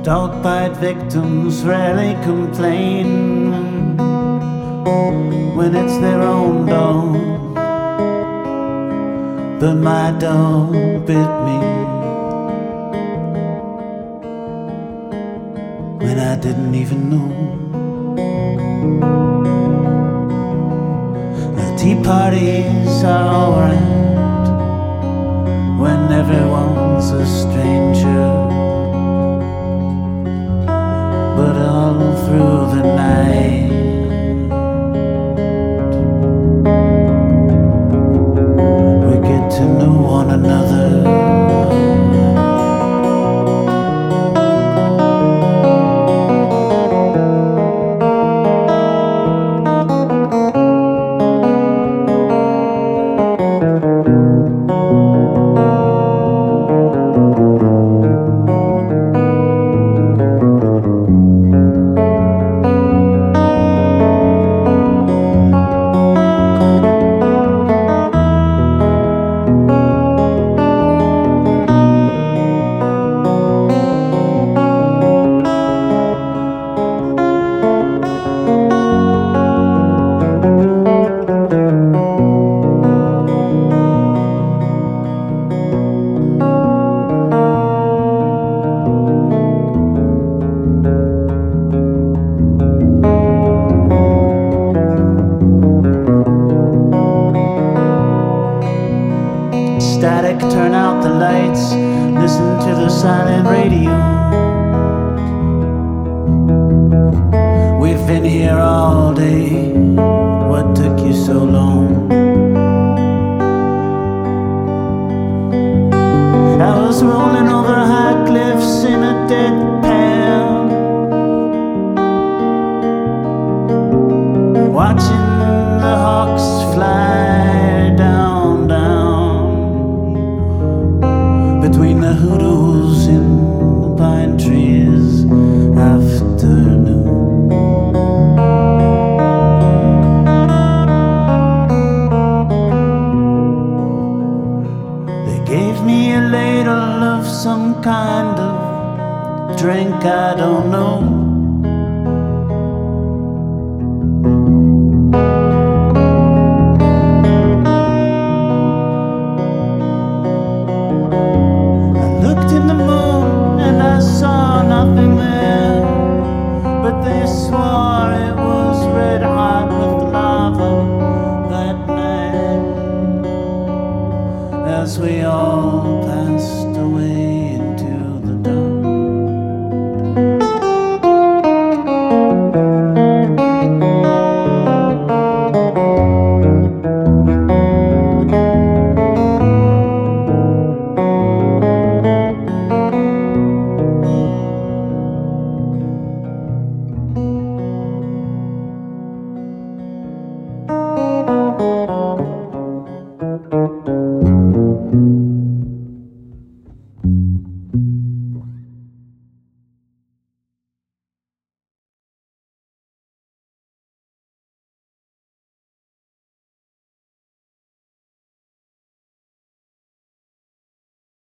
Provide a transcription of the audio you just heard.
Dog bite victims rarely complain when it's their own dog, but my dog bit me when I didn't even know. The tea parties are alright when everyone's a stranger, but all through the night we get to know one another. Static, turn out the lights, listen to the silent radio. We've been here all day, what took you so long? I was rolling over high cliffs in a deadpan, watching